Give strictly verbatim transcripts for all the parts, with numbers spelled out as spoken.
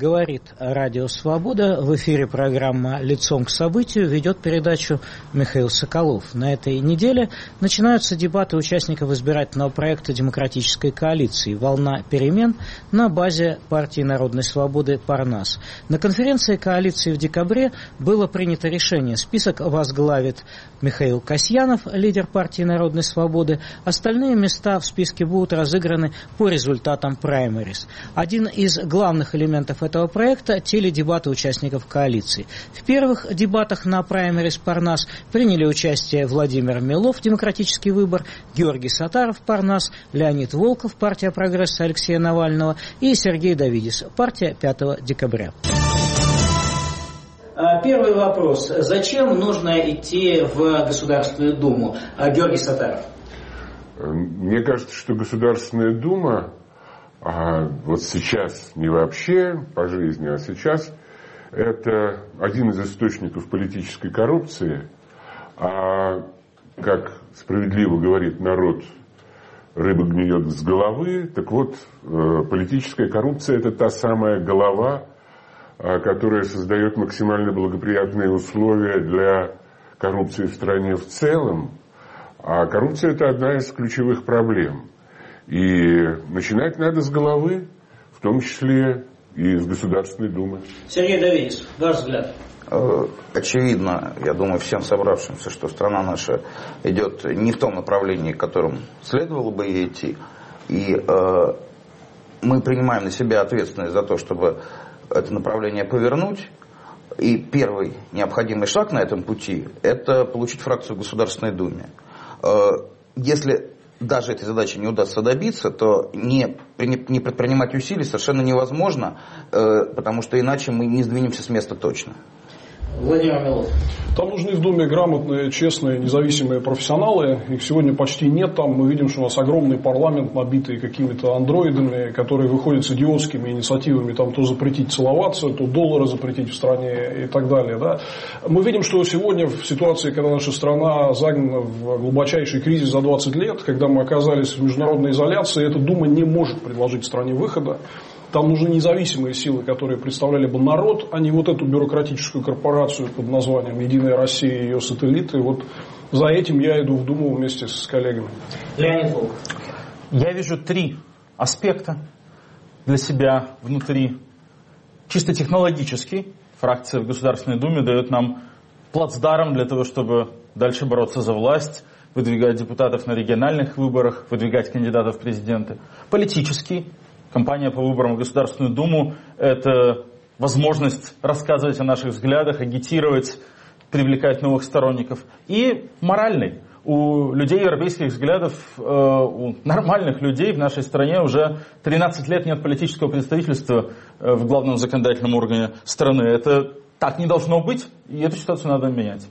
Говорит Радио Свобода. В эфире программа «Лицом к событию». Ведет передачу Михаил Соколов. На этой неделе начинаются дебаты участников избирательного проекта демократической коалиции «Волна перемен» на базе партии Народной Свободы «Парнас». На конференции коалиции в декабре было принято решение. Список возглавит Михаил Касьянов, лидер партии Народной Свободы. Остальные места в списке будут разыграны по результатам праймерис. Один из главных элементов этого проекта – теледебаты участников коалиции. В первых дебатах на праймерис Парнас приняли участие Владимир Милов, Демократический выбор, Георгий Сатаров, Парнас, Леонид Волков, партия Прогресса Алексея Навального и Сергей Давидис, партия пятого декабря. Первый вопрос. Зачем нужно идти в Государственную Думу? Георгий Сатаров. Мне кажется, что Государственная Дума А вот сейчас, не вообще по жизни, а сейчас, это один из источников политической коррупции. А, как справедливо говорит народ, рыба гниет с головы. Так вот, политическая коррупция – это та самая голова, которая создает максимально благоприятные условия для коррупции в стране в целом. А коррупция – это одна из ключевых проблем. И начинать надо с головы, в том числе и с Государственной Думы. Сергей Давидис, ваш взгляд? Очевидно, я думаю, всем собравшимся, что страна наша идет не в том направлении, в котором следовало бы ей идти. И э, мы принимаем на себя ответственность за то, чтобы это направление повернуть. И первый необходимый шаг на этом пути – это получить фракцию в Государственной Думе. Э, если даже этой задачи не удастся добиться, то не, не предпринимать усилий совершенно невозможно, э, потому что иначе мы не сдвинемся с места точно. Владимир Милов. Там нужны в Думе грамотные, честные, независимые профессионалы. Их сегодня почти нет там. Мы видим, что у нас огромный парламент, набитый какими-то андроидами, которые выходят с идиотскими инициативами, там, то запретить целоваться, то доллары запретить в стране и так далее. Да? Мы видим, что сегодня в ситуации, когда наша страна загнана в глубочайший кризис за двадцать лет, когда мы оказались в международной изоляции, эта Дума не может предложить стране выхода. Там нужны независимые силы, которые представляли бы народ, а не вот эту бюрократическую корпорацию под названием «Единая Россия» и ее сателлиты. Вот за этим я иду в Думу вместе с коллегами. Леонид Волков. Я вижу три аспекта для себя внутри. Чисто технологический. Фракция в Государственной Думе дает нам плацдарм для того, чтобы дальше бороться за власть, выдвигать депутатов на региональных выборах, выдвигать кандидатов в президенты. Политический. Кампания по выборам в Государственную Думу – это возможность рассказывать о наших взглядах, агитировать, привлекать новых сторонников. И моральный. У людей европейских взглядов, у нормальных людей в нашей стране уже тринадцать лет нет политического представительства в главном законодательном органе страны. Это так не должно быть, и эту ситуацию надо менять.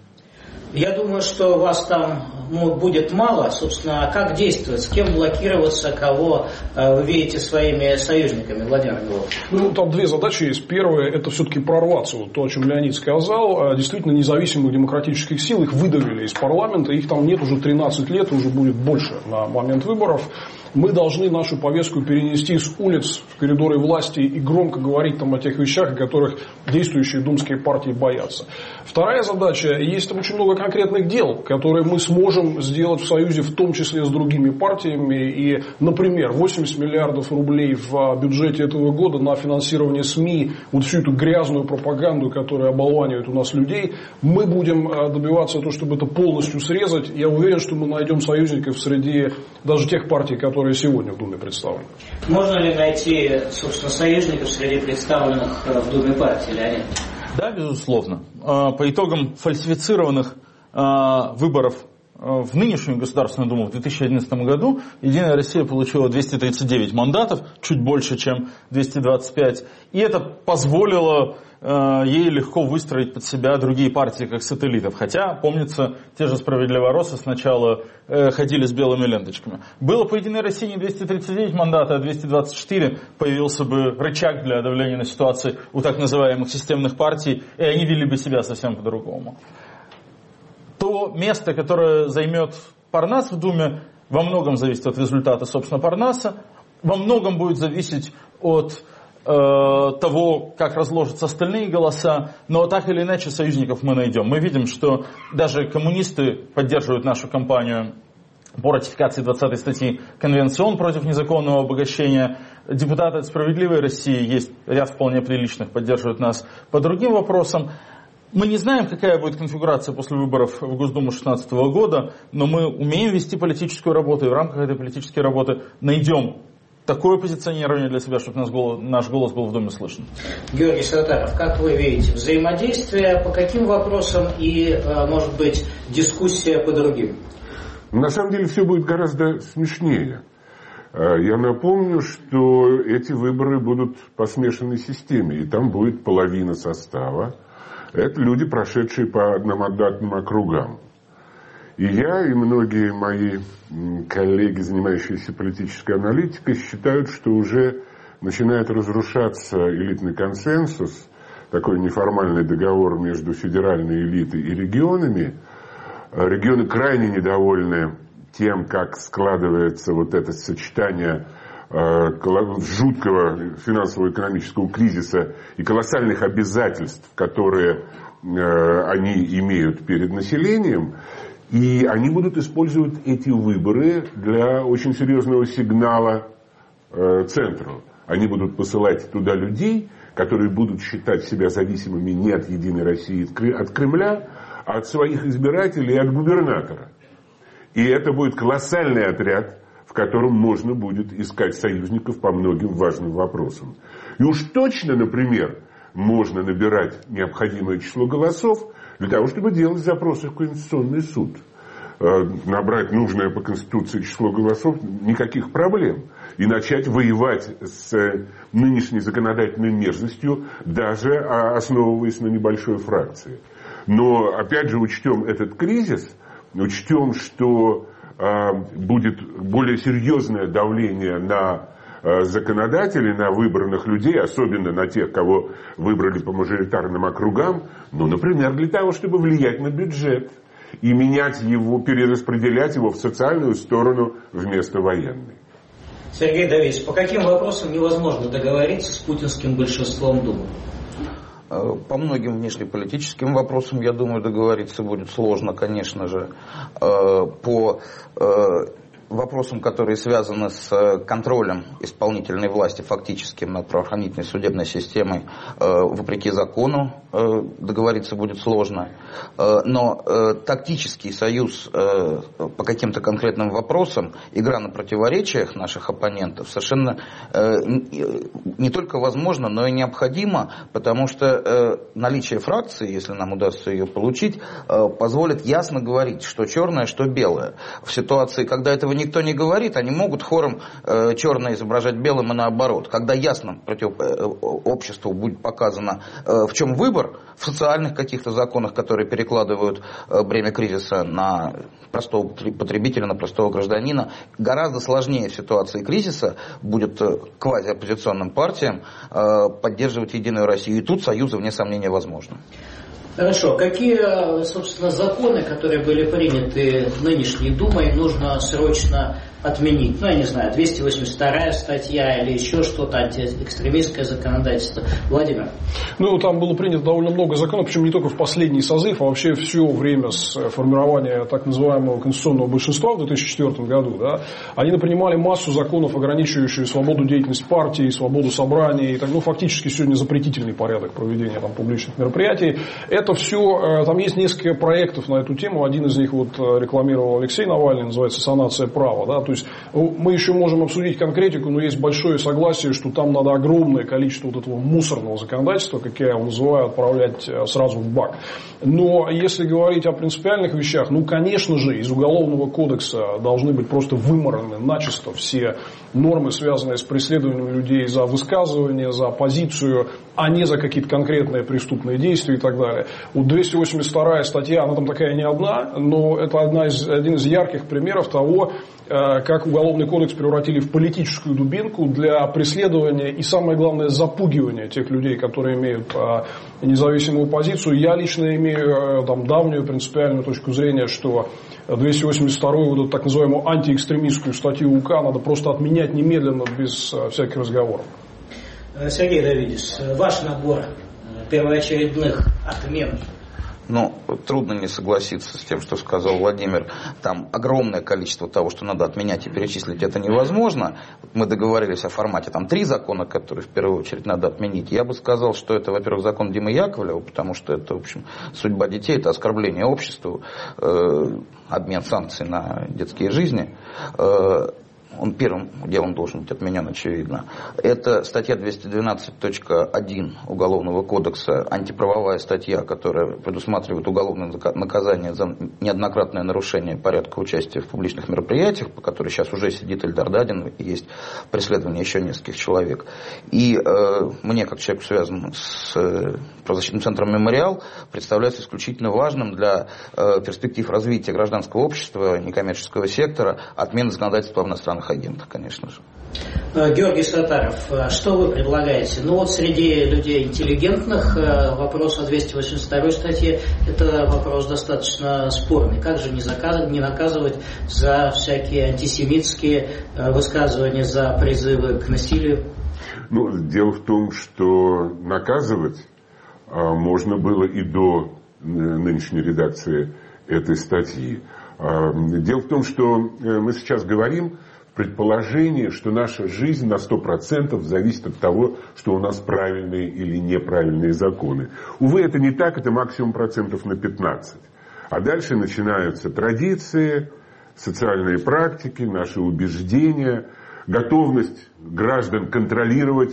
Я думаю, что вас там ну, будет мало. Собственно, как действовать, с кем блокироваться, кого э, вы видите своими союзниками, Владимир Милов? Ну, там две задачи есть. Первая – это все-таки прорваться. Вот то, о чем Леонид сказал. Действительно, независимых демократических сил, их выдавили из парламента. Их там нет уже тринадцать лет, уже будет больше на момент выборов. Мы должны нашу повестку перенести с улиц в коридоры власти и громко говорить там о тех вещах, о которых действующие думские партии боятся. Вторая задача, есть там очень много конкретных дел, которые мы сможем сделать в союзе, в том числе с другими партиями. И, например, восемьдесят миллиардов рублей в бюджете этого года на финансирование СМИ, вот всю эту грязную пропаганду, которая оболванивает у нас людей, мы будем добиваться того, чтобы это полностью срезать. Я уверен, что мы найдем союзников среди даже тех партий, которые которые сегодня в Думе представлены. Можно ли найти, собственно, союзников среди представленных в Думе партий, Леонид? Да, безусловно. По итогам фальсифицированных выборов в нынешнюю Государственную Думу в две тысячи одиннадцатом году Единая Россия получила двести тридцать девять мандатов, чуть больше, чем двести двадцать пять. И это позволило ей легко выстроить под себя другие партии как сателлитов. Хотя, помнится, те же «Справедливоросы» сначала э, ходили с белыми ленточками. Было по «Единой России» не двести тридцать девять мандатов, а двести двадцать четыре, появился бы рычаг для давления на ситуацию у так называемых системных партий, и они вели бы себя совсем по-другому. То место, которое займет Парнас в Думе, во многом зависит от результата, собственно, Парнаса, во многом будет зависеть от того, как разложатся остальные голоса, но так или иначе союзников мы найдем. Мы видим, что даже коммунисты поддерживают нашу кампанию по ратификации двадцатой статьи Конвенции ООН против незаконного обогащения. Депутаты от «Справедливой России», есть ряд вполне приличных, поддерживают нас по другим вопросам. Мы не знаем, какая будет конфигурация после выборов в Госдуму две тысячи шестнадцатого года, но мы умеем вести политическую работу, и в рамках этой политической работы найдем такое позиционирование для себя, чтобы наш голос, наш голос был в Думе слышен. Георгий Саттаров, как вы видите, взаимодействие по каким вопросам и, может быть, дискуссия по другим? На самом деле все будет гораздо смешнее. Я напомню, что эти выборы будут по смешанной системе, и там будет половина состава. Это люди, прошедшие по одномандатным округам. И я, и многие мои коллеги, занимающиеся политической аналитикой, считают, что уже начинает разрушаться элитный консенсус, такой неформальный договор между федеральной элитой и регионами. Регионы крайне недовольны тем, как складывается вот это сочетание жуткого финансово-экономического кризиса и колоссальных обязательств, которые они имеют перед населением. И они будут использовать эти выборы для очень серьезного сигнала э, центру. Они будут посылать туда людей, которые будут считать себя зависимыми не от «Единой России», от Кремля, а от своих избирателей и от губернатора. И это будет колоссальный отряд, в котором можно будет искать союзников по многим важным вопросам. И уж точно, например, можно набирать необходимое число голосов для того, чтобы делать запросы в Конституционный суд. Набрать нужное по Конституции число голосов — никаких проблем. И начать воевать с нынешней законодательной мерзостью, даже основываясь на небольшой фракции. Но, опять же, учтем этот кризис, учтем, что будет более серьезное давление на законодателей, на выбранных людей, особенно на тех, кого выбрали по мажоритарным округам, ну, например, для того, чтобы влиять на бюджет и менять его, перераспределять его в социальную сторону вместо военной. Сергей Давидович, по каким вопросам невозможно договориться с путинским большинством Думы? По многим внешнеполитическим вопросам, я думаю, договориться будет сложно, конечно же. По вопросам, которые связаны с контролем исполнительной власти фактическим над правоохранительной судебной системой, вопреки закону, договориться будет сложно. Но тактический союз по каким-то конкретным вопросам, игра на противоречиях наших оппонентов совершенно не только возможно, но и необходимо, потому что наличие фракции, если нам удастся ее получить, позволит ясно говорить, что черное, что белое. В ситуации, когда этого никто не говорит, они могут хором э, черное изображать белым и наоборот. Когда ясно против, э, обществу будет показано, э, в чем выбор, в социальных каких-то законах, которые перекладывают э, бремя кризиса на простого потребителя, на простого гражданина, гораздо сложнее в ситуации кризиса будет э, квазиоппозиционным партиям э, поддерживать Единую Россию. И тут союзы, вне сомнения, возможны. Хорошо. Какие, собственно, законы, которые были приняты нынешней Думой, нужно срочно отменить? Ну, я не знаю, двести восемьдесят вторая статья или еще что-то, антиэкстремистское законодательство. Владимир? Ну, там было принято довольно много законов, причем не только в последний созыв, а вообще все время с формирования так называемого конституционного большинства в две тысячи четвёртом году. Да, они принимали массу законов, ограничивающих свободу деятельности партии, свободу собраний. И так, ну, фактически сегодня запретительный порядок проведения там, публичных мероприятий. Это все, там есть несколько проектов на эту тему. Один из них вот рекламировал Алексей Навальный, называется «Санация права». Да? То есть мы еще можем обсудить конкретику, но есть большое согласие, что там надо огромное количество вот этого мусорного законодательства, как я его называю, отправлять сразу в бак. Но если говорить о принципиальных вещах, ну, конечно же, из Уголовного кодекса должны быть просто вымораны начисто все нормы, связанные с преследованием людей за высказывание, за позицию, а не за какие-то конкретные преступные действия и так далее. Вот двести восемьдесят вторая статья, она там такая не одна, но это одна из, один из ярких примеров того, как Уголовный кодекс превратили в политическую дубинку для преследования и, самое главное, запугивания тех людей, которые имеют независимую позицию. Я лично имею там, давнюю принципиальную точку зрения, что двести восемьдесят вторую, вот эту так называемую антиэкстремистскую статью УК надо просто отменять немедленно, без всяких разговоров. Сергей Давидович, ваш набор первоочередных отмен. Ну, трудно не согласиться с тем, что сказал Владимир. Там огромное количество того, что надо отменять и перечислить, это невозможно. Мы договорились о формате. Там три закона, которые в первую очередь надо отменить. Я бы сказал, что это, во-первых, закон Димы Яковлева, потому что это, в общем, судьба детей, это оскорбление обществу, э, обмен санкций на детские жизни. Э, Он первым делом должен быть отменен, очевидно. Это статья двести двенадцать точка один Уголовного кодекса, антиправовая статья, которая предусматривает уголовное наказание за неоднократное нарушение порядка участия в публичных мероприятиях, по которой сейчас уже сидит Эльдар Дадин, и есть преследование еще нескольких человек. И э, мне, как человеку, связанному с э, правозащитным центром «Мемориал», представляется исключительно важным для э, перспектив развития гражданского общества, некоммерческого сектора, отмены законодательства об иностранных агентах, конечно же. Георгий Сатаров, что вы предлагаете? Ну вот среди людей интеллигентных вопрос о двести восемьдесят второй статье – это вопрос достаточно спорный. Как же не, заказ... не наказывать за всякие антисемитские высказывания, за призывы к насилию? Ну, дело в том, что наказывать а, можно было и до нынешней редакции этой статьи. А, дело в том, что мы сейчас говорим предположение, что наша жизнь на сто процентов зависит от того, что у нас правильные или неправильные законы. Увы, это не так, это максимум процентов на пятнадцать. А дальше начинаются традиции, социальные практики, наши убеждения, готовность граждан контролировать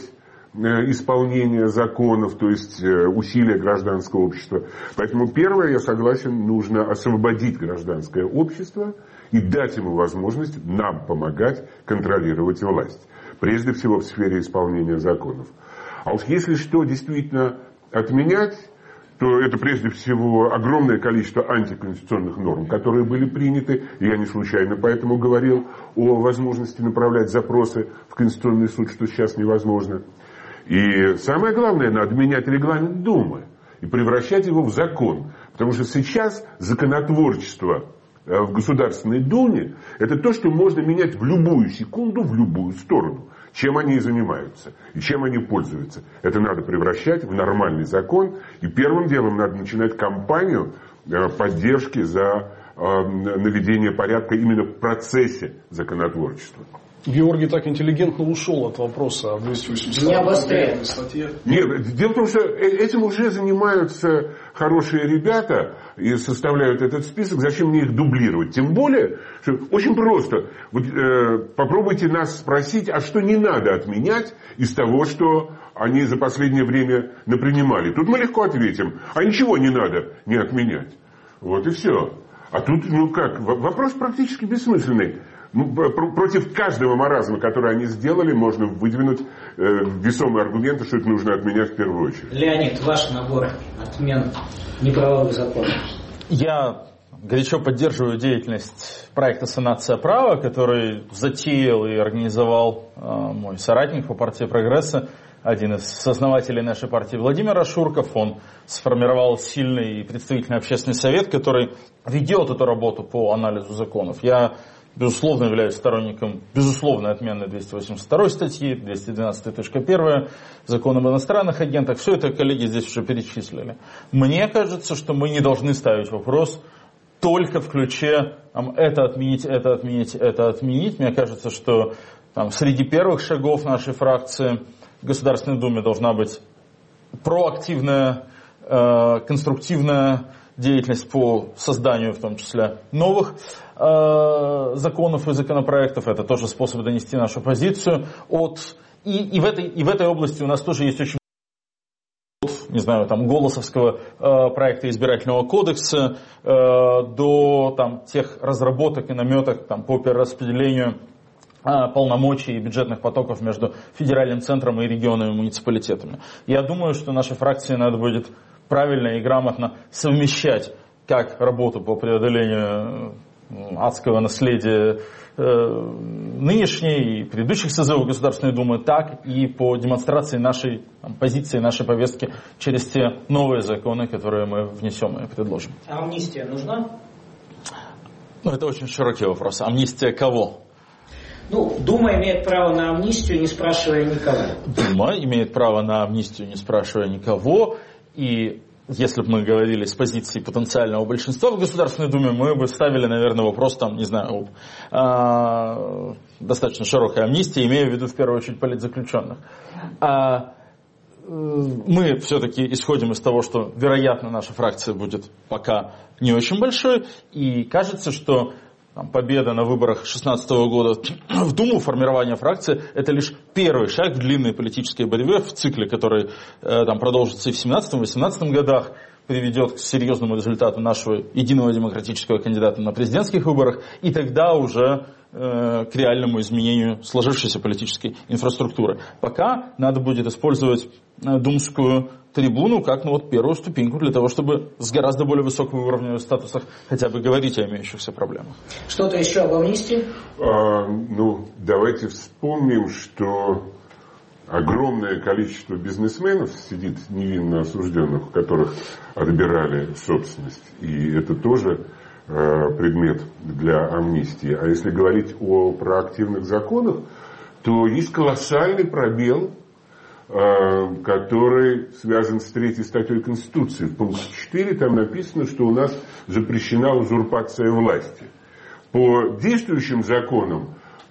исполнение законов, то есть усилия гражданского общества. Поэтому первое, я согласен, нужно освободить гражданское общество и дать ему возможность нам помогать контролировать власть. Прежде всего в сфере исполнения законов. А уж если что действительно отменять, то это прежде всего огромное количество антиконституционных норм, которые были приняты. И я не случайно поэтому говорил о возможности направлять запросы в Конституционный суд, что сейчас невозможно. И самое главное, надо менять регламент Думы и превращать его в закон. Потому что сейчас законотворчество в Государственной Думе – это то, что можно менять в любую секунду, в любую сторону. Чем они и занимаются, и чем они пользуются. Это надо превращать в нормальный закон. И первым делом надо начинать кампанию поддержки за наведение порядка именно в процессе законотворчества. Георгий так интеллигентно ушел от вопроса о двести восемьдесят статье. Нет, дело в том, что этим уже занимаются хорошие ребята и составляют этот список. Зачем мне их дублировать? Тем более, что очень просто. Вот, э, попробуйте нас спросить, а что не надо отменять из того, что они за последнее время напринимали. Тут мы легко ответим, а ничего не надо не отменять. Вот и все. А тут, ну как, вопрос практически бессмысленный. Против каждого маразма, который они сделали, можно выдвинуть э, весомые аргументы, что это нужно отменять в первую очередь. Леонид, ваш набор отмен неправовых законов. Я горячо поддерживаю деятельность проекта «Санация права», который затеял и организовал э, мой соратник по партии «Прогресса», один из сооснователей нашей партии Владимир Ашурков. Он сформировал сильный и представительный общественный совет, который ведет эту работу по анализу законов. Я безусловно являюсь сторонником безусловной отмены двести восемьдесят второй статьи, двести двенадцать точка один закона об иностранных агентах. Все это коллеги здесь уже перечислили. Мне кажется, что мы не должны ставить вопрос только в ключе там, это отменить, это отменить, это отменить. Мне кажется, что там, среди первых шагов нашей фракции в Государственной Думе должна быть проактивная, э, конструктивная деятельность по созданию, в том числе, новых э, законов и законопроектов. Это тоже способ донести нашу позицию. От, и, и, в этой, и в этой области у нас тоже есть очень много, не знаю, там, голосовского э, проекта избирательного кодекса э, до там, тех разработок и наметок там, по перераспределению э, полномочий и бюджетных потоков между федеральным центром и регионами и муниципалитетами. Я думаю, что нашей фракции надо будет правильно и грамотно совмещать как работу по преодолению адского наследия э, нынешней и предыдущих созывов Государственной Думы, так и по демонстрации нашей там, позиции, нашей повестки через те новые законы, которые мы внесем и предложим. А амнистия нужна? Ну, это очень широкий вопрос. Амнистия кого? Ну, Дума имеет право на амнистию, не спрашивая никого. Дума имеет право на амнистию, не спрашивая никого. И если бы мы говорили с позиции потенциального большинства в Государственной Думе, мы бы ставили, наверное, вопрос, там, не знаю, о достаточно широкой амнистии, имея в виду в первую очередь политзаключенных. А мы все-таки исходим из того, что, вероятно, наша фракция будет пока не очень большой, и кажется, что там, победа на выборах две тысячи шестнадцатого года в Думу, формирование фракции, это лишь первый шаг в длинной политической борьбе, в цикле, который э, там, продолжится и в семнадцатом-восемнадцатом годах, приведет к серьезному результату нашего единого демократического кандидата на президентских выборах, и тогда уже э, к реальному изменению сложившейся политической инфраструктуры. Пока надо будет использовать э, думскую трибуну как ну, вот, первую ступеньку для того, чтобы с гораздо более высокого уровня статусах хотя бы говорить о имеющихся проблемах. Что-то еще об амнистии? А, ну, давайте вспомним, что огромное количество бизнесменов сидит невинно осужденных, у которых отбирали собственность. И это тоже э, предмет для амнистии. А если говорить о проактивных законах, то есть колоссальный пробел, э, который связан с третьей статьей Конституции. В пункте четыре там написано, что у нас запрещена узурпация власти. По действующим законам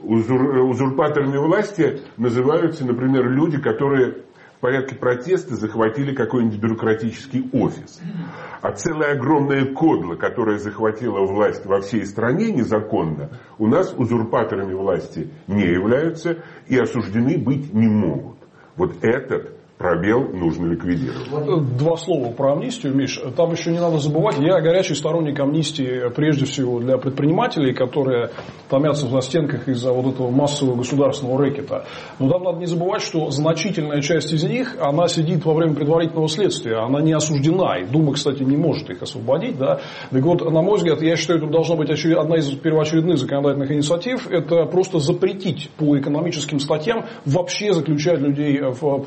узурпаторами власти называются, например, люди, которые в порядке протеста захватили какой-нибудь бюрократический офис. А целая огромная кодла, которая захватила власть во всей стране незаконно, у нас узурпаторами власти не являются и осуждены быть не могут. Вот этот пробел нужно ликвидировать. Два слова про амнистию, Миш. Там еще не надо забывать, я горячий сторонник амнистии прежде всего для предпринимателей, которые томятся на стенках из-за вот этого массового государственного рэкета. Но там надо не забывать, что значительная часть из них, она сидит во время предварительного следствия, она не осуждена. И Дума, кстати, не может их освободить. Да? Так вот, на мой взгляд, я считаю, это должна быть одна из первоочередных законодательных инициатив, это просто запретить по экономическим статьям вообще заключать людей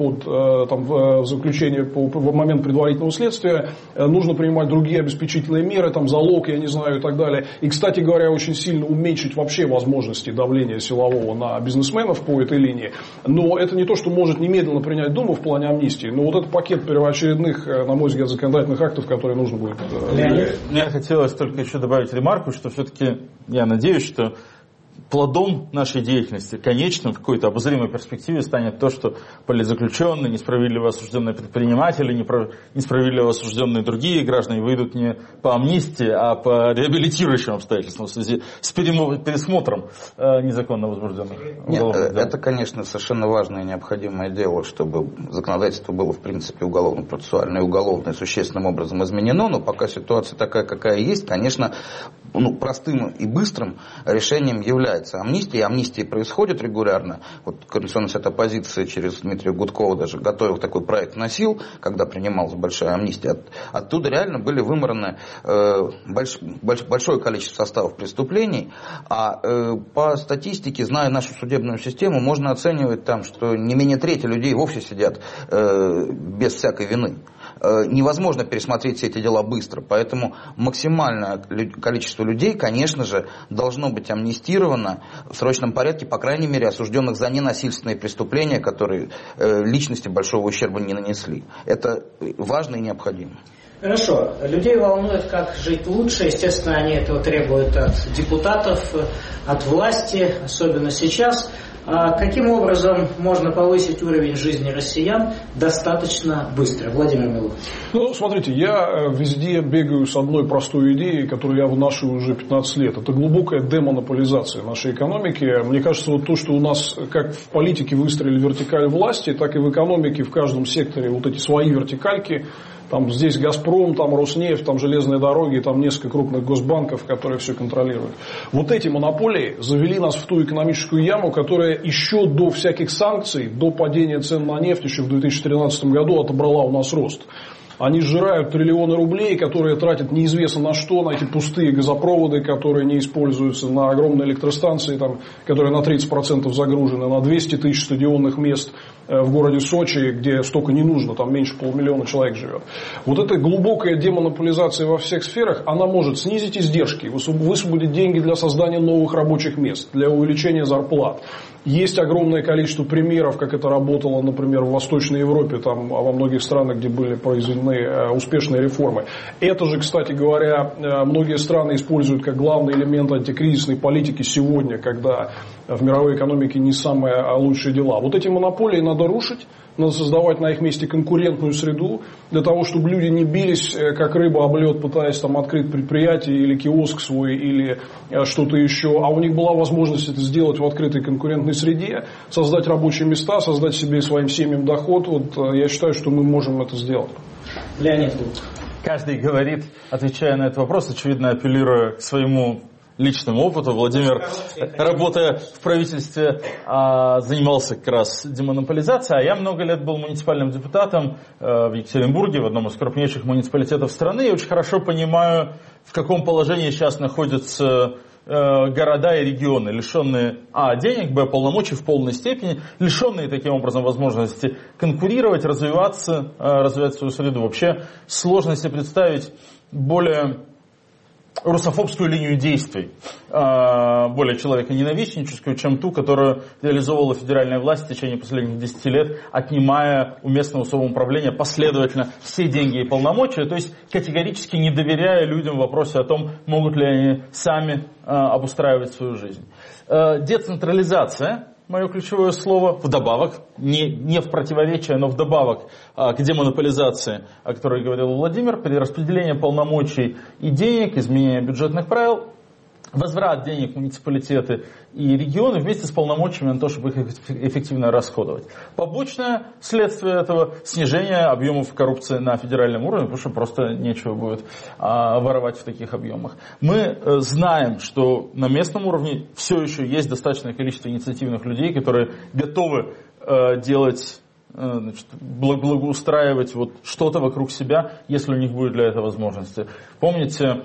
под там, в заключение по, в момент предварительного следствия, нужно принимать другие обеспечительные меры, там, залог, я не знаю, и так далее. И, кстати говоря, очень сильно уменьшить вообще возможности давления силового на бизнесменов по этой линии. Но это не то, что может немедленно принять Дума в плане амнистии, но вот этот пакет первоочередных, на мой взгляд, законодательных актов, которые нужно будет... Мне хотелось только еще добавить ремарку, что все-таки я надеюсь, что плодом нашей деятельности, конечным, в какой-то обозримой перспективе станет то, что политзаключенные, несправедливо осужденные предприниматели, несправедливо осужденные другие граждане выйдут не по амнистии, а по реабилитирующим обстоятельствам в связи с пересмотром незаконно возбужденных уголовных дел. Это, конечно, совершенно важное и необходимое дело, чтобы законодательство было, в принципе, уголовно-процессуальное и уголовное существенным образом изменено, но пока ситуация такая, какая есть, конечно, ну, простым и быстрым решением является амнистия. Амнистии происходит регулярно. Вот Координационный совет оппозиции через Дмитрия Гудкова даже готовил такой проект, носил, когда принималась большая амнистия. От, оттуда реально были вымораны э, больш, больш, большое количество составов преступлений. А э, по статистике, зная нашу судебную систему, можно оценивать там, что не менее трети людей вовсе сидят э, без всякой вины. Невозможно пересмотреть все эти дела быстро, поэтому максимальное количество людей, конечно же, должно быть амнистировано в срочном порядке, по крайней мере, осужденных за ненасильственные преступления, которые личности большого ущерба не нанесли. Это важно и необходимо. Хорошо. Людей волнует, как жить лучше. Естественно, они этого требуют от депутатов, от власти, особенно сейчас. А каким образом можно повысить уровень жизни россиян достаточно быстро? Владимир Милов. Ну, смотрите, я везде бегаю с одной простой идеей, которую я вношу уже пятнадцать лет. Это глубокая демонополизация нашей экономики. Мне кажется, вот то, что у нас, как в политике выстроили вертикаль власти, так и в экономике в каждом секторе вот эти свои вертикальки. Там здесь Газпром, там Роснефть, там железные дороги, там несколько крупных госбанков, которые все контролируют. Вот эти монополии завели нас в ту экономическую яму, которая еще до всяких санкций, до падения цен на нефть еще в две тысячи тринадцатом году отобрала у нас рост. Они сжирают триллионы рублей, которые тратят неизвестно на что, на эти пустые газопроводы, которые не используются, на огромные электростанции, там, которые на тридцать процентов загружены, на двести тысяч стадионных мест. в городе Сочи, где столько не нужно, там меньше полумиллиона человек живет. Вот эта глубокая демонополизация во всех сферах, она может снизить издержки, высвободить деньги для создания новых рабочих мест, для увеличения зарплат. Есть огромное количество примеров, как это работало, например, в Восточной Европе, там, во многих странах, где были произведены успешные реформы. Это же, кстати говоря, многие страны используют как главный элемент антикризисной политики сегодня, когда в мировой экономике не самые лучшие дела. Вот эти монополии надо рушить, надо создавать на их месте конкурентную среду, для того, чтобы люди не бились, как рыба об лед, пытаясь там открыть предприятие или киоск свой, или что-то еще. А у них была возможность это сделать в открытой конкурентной среде, создать рабочие места, создать себе и своим семьям доход. Вот я считаю, что мы можем это сделать. Леонид. Каждый говорит, отвечая на этот вопрос, очевидно, апеллируя к своему личному опыту. Владимир, работая в правительстве, занимался как раз демонополизацией, а я много лет был муниципальным депутатом в Екатеринбурге, в одном из крупнейших муниципалитетов страны, и очень хорошо понимаю, в каком положении сейчас находятся города и регионы, лишенные а. денег, б. полномочий в полной степени, лишенные таким образом возможности конкурировать, развиваться, развивать свою среду. Вообще сложно себе представить более русофобскую линию действий, более человеконенавистническую, чем ту, которую реализовывала федеральная власть в течение последних десяти лет, отнимая у местного самоуправления последовательно все деньги и полномочия, то есть категорически не доверяя людям в вопросе о том, могут ли они сами обустраивать свою жизнь. Децентрализация. Мое ключевое слово, вдобавок, не, не в противоречие, но вдобавок а, к демонополизации, о которой говорил Владимир, перераспределение полномочий и денег, изменение бюджетных правил, возврат денег в муниципалитеты и регионы вместе с полномочиями на то, чтобы их эффективно расходовать. Побочное следствие этого — снижение объемов коррупции на федеральном уровне, потому что просто нечего будет а, воровать в таких объемах. Мы э, знаем, что на местном уровне все еще есть достаточное количество инициативных людей, которые готовы э, делать, э, значит, благоустраивать вот что-то вокруг себя, если у них будет для этого возможности. Помните,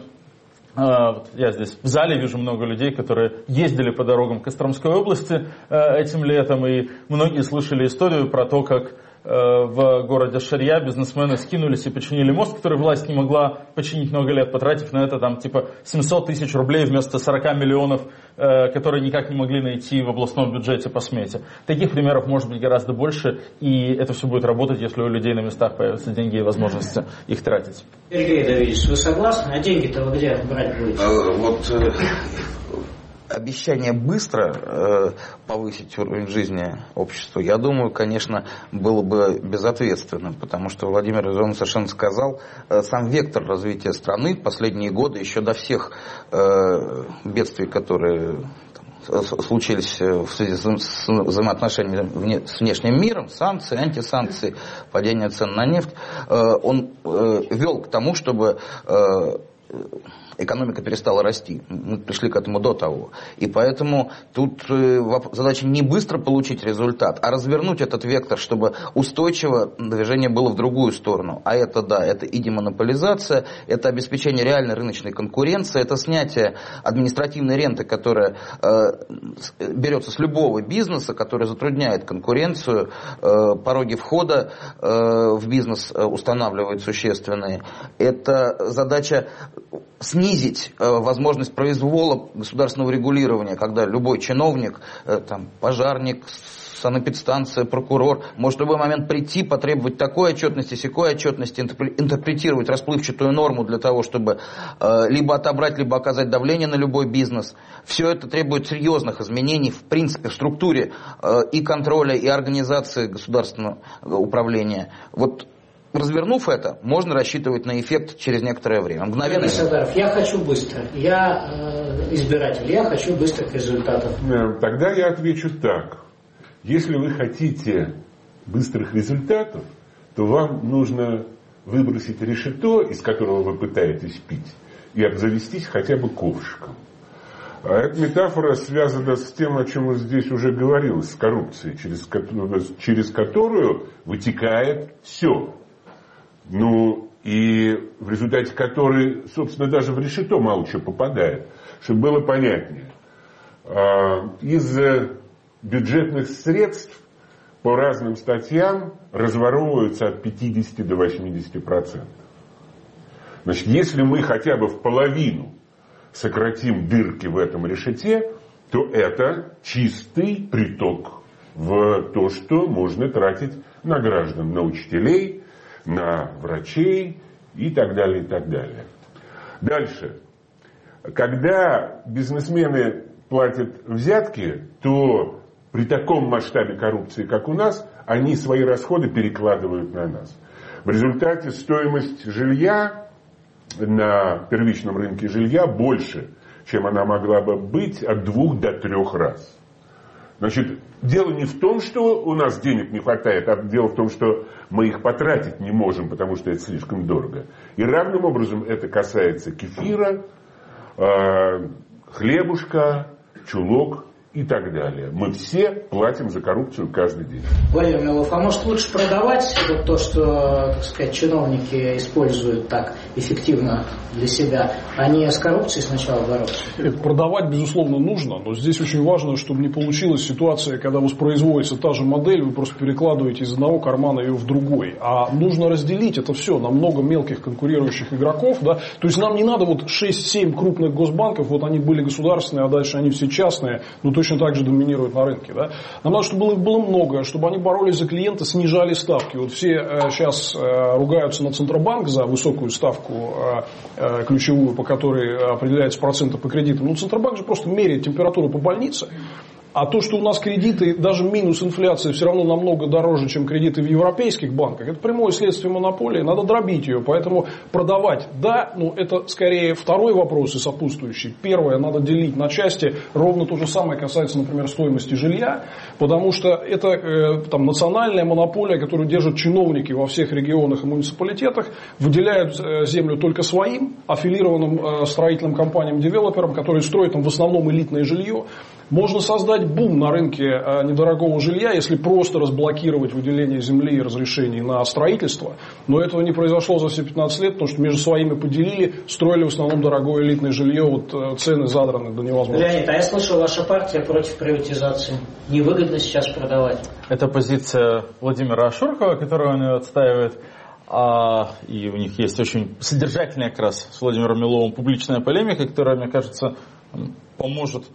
я здесь в зале вижу много людей, которые ездили по дорогам Костромской области этим летом, и многие слышали историю про то, как в городе Шарья бизнесмены скинулись и починили мост, который власть не могла починить много лет, потратив на это там типа семьсот тысяч рублей вместо сорока миллионов, которые никак не могли найти в областном бюджете по смете. Таких примеров может быть гораздо больше, и это все будет работать, если у людей на местах появятся деньги и возможности их тратить. Сергей Давидович, вы согласны? А деньги-то вы где брать будете? Вот обещание быстро э, повысить уровень жизни общества, я думаю, конечно, было бы безответственным, потому что Владимир Ильич совершенно сказал, э, сам вектор развития страны в последние годы, еще до всех э, бедствий, которые там случились в связи с взаимоотношениями с внешним миром, санкции, антисанкции, падение цен на нефть, э, он э, вел к тому, чтобы э, экономика перестала расти. Мы пришли к этому до того. И поэтому тут задача не быстро получить результат, а развернуть этот вектор, чтобы устойчиво движение было в другую сторону. А это, да, это и демонополизация, это обеспечение реальной рыночной конкуренции, это снятие административной ренты, которая э, берется с любого бизнеса, который затрудняет конкуренцию, э, пороги входа э, в бизнес устанавливает существенные. Это задача снизить э, возможность произвола государственного регулирования, когда любой чиновник, э, там, пожарник, санэпидстанция, прокурор может в любой момент прийти, потребовать такой отчетности, сякой отчетности, интерпретировать расплывчатую норму для того, чтобы э, либо отобрать, либо оказать давление на любой бизнес. Все это требует серьезных изменений в принципе в структуре э, и контроля, и организации государственного управления. Вот развернув это, можно рассчитывать на эффект через некоторое время. Мгновенно. Садаров, я хочу быстро. Я э, избиратель, я хочу быстрых результатов. Тогда я отвечу так. Если вы хотите быстрых результатов, то вам нужно выбросить решето, из которого вы пытаетесь пить, и обзавестись хотя бы ковшиком. А эта метафора связана с тем, о чем здесь уже говорилось, с коррупцией, через, через которую вытекает все. Ну, и в результате которой, собственно, даже в решето мало чего попадает. Чтобы было понятнее. Из бюджетных средств по разным статьям разворовываются от пятидесяти до восьмидесяти процентов. Значит, если мы хотя бы в половину сократим дырки в этом решете, то это чистый приток в то, что можно тратить на граждан, на учителей, на врачей и так далее, и так далее. Дальше. Когда бизнесмены платят взятки, то при таком масштабе коррупции, как у нас, они свои расходы перекладывают на нас. В результате стоимость жилья на первичном рынке жилья больше, чем она могла бы быть, от двух до трех раз. Значит, дело не в том, что у нас денег не хватает, а дело в том, что мы их потратить не можем, потому что это слишком дорого. И равным образом это касается кефира, э, хлебушка, чулок и так далее. Мы все платим за коррупцию каждый день. Владимир Милов, а может лучше продавать вот то, что, так сказать, чиновники используют так эффективно для себя, а не с коррупцией сначала бороться? Продавать, безусловно, нужно, но здесь очень важно, чтобы не получилась ситуация, когда воспроизводится та же модель, вы просто перекладываете из одного кармана ее в другой. А нужно разделить это все на много мелких конкурирующих игроков. Да? То есть нам не надо вот шесть-семь крупных госбанков, вот они были государственные, а дальше они все частные, ну точно так же доминируют на рынке. Да? Нам надо, чтобы их было много, чтобы они боролись за клиента, снижали ставки. Вот все э, сейчас э, ругаются на Центробанк за высокую ставку э, э, ключевую, по которой определяется проценты по кредитам. Ну, Центробанк же просто меряет температуру по больнице. А то, что у нас кредиты, даже минус инфляции, все равно намного дороже, чем кредиты в европейских банках, это прямое следствие монополии, надо дробить ее. Поэтому продавать, да, но это скорее второй вопрос и сопутствующий. Первое, надо делить на части. Ровно то же самое касается, например, стоимости жилья, потому что это э, там, национальная монополия, которую держат чиновники во всех регионах и муниципалитетах, выделяют э, землю только своим аффилированным э, строительным компаниям-девелоперам, которые строят там в основном элитное жилье. Можно создать бум на рынке недорогого жилья, если просто разблокировать выделение земли и разрешений на строительство. Но этого не произошло за все пятнадцать лет, потому что между своими поделили, строили в основном дорогое элитное жилье, вот цены задраны до невозможности. Леонид, а я слышал, ваша партия против приватизации. Невыгодно сейчас продавать. Это позиция Владимира Ашуркова, которую он ее отстаивает. А, и у них есть очень содержательная как раз с Владимиром Миловым публичная полемика, которая, мне кажется, поможет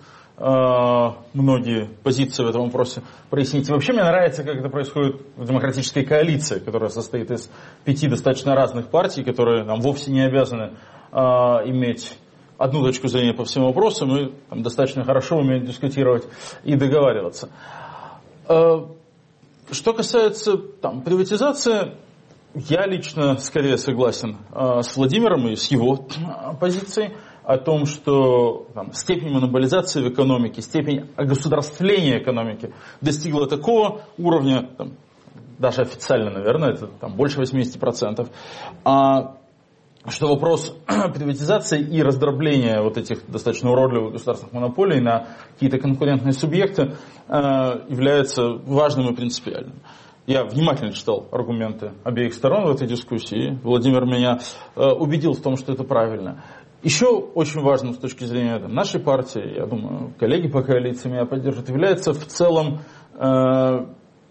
многие позиции в этом вопросе прояснить. И вообще мне нравится, как это происходит в демократической коалиции, которая состоит из пяти достаточно разных партий, которые нам вовсе не обязаны э, иметь одну точку зрения по всем вопросам и там, достаточно хорошо умеют дискутировать и договариваться. Э, что касается там, приватизации, я лично скорее согласен э, с Владимиром и с его э, позицией о том, что там, степень монополизации в экономике, степень огосударствления экономики достигла такого уровня, там, даже официально, наверное, это там, больше восемьдесят процентов, а, что вопрос приватизации и раздробления вот этих достаточно уродливых государственных монополий на какие-то конкурентные субъекты а, является важным и принципиальным. Я внимательно читал аргументы обеих сторон в этой дискуссии. Владимир меня э, убедил в том, что это правильно. Еще очень важным с точки зрения там, нашей партии, я думаю, коллеги по коалиции меня поддержат, является в целом, э,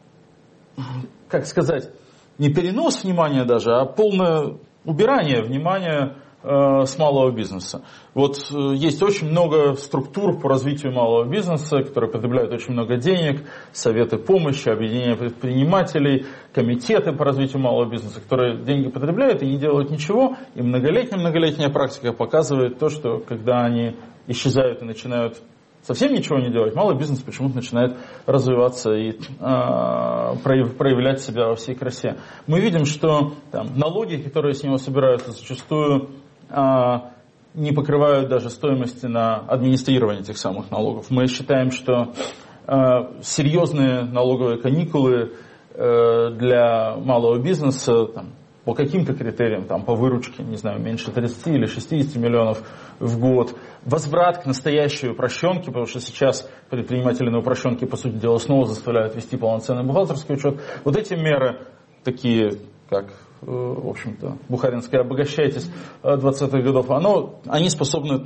как сказать, не перенос внимания даже, а полное убирание внимания э, с малого бизнеса. Вот э, есть очень много структур по развитию малого бизнеса, которые потребляют очень много денег, советы помощи, объединения предпринимателей, комитеты по развитию малого бизнеса, которые деньги потребляют и не делают ничего. И многолетняя-многолетняя практика показывает то, что когда они исчезают и начинают совсем ничего не делать, малый бизнес почему-то начинает развиваться и э, проявлять себя во всей красе. Мы видим, что там, налоги, которые с него собираются, зачастую э, не покрывают даже стоимости на администрирование этих самых налогов. Мы считаем, что э, серьезные налоговые каникулы э, для малого бизнеса там, по каким-то критериям, там, по выручке, не знаю, меньше тридцати или шестидесяти миллионов в год, возврат к настоящей упрощенке, потому что сейчас предприниматели на упрощенке, по сути дела, снова заставляют вести полноценный бухгалтерский учет. Вот эти меры, такие как, в общем-то, бухаринское «обогащайтесь» двадцатых годов, оно, они способны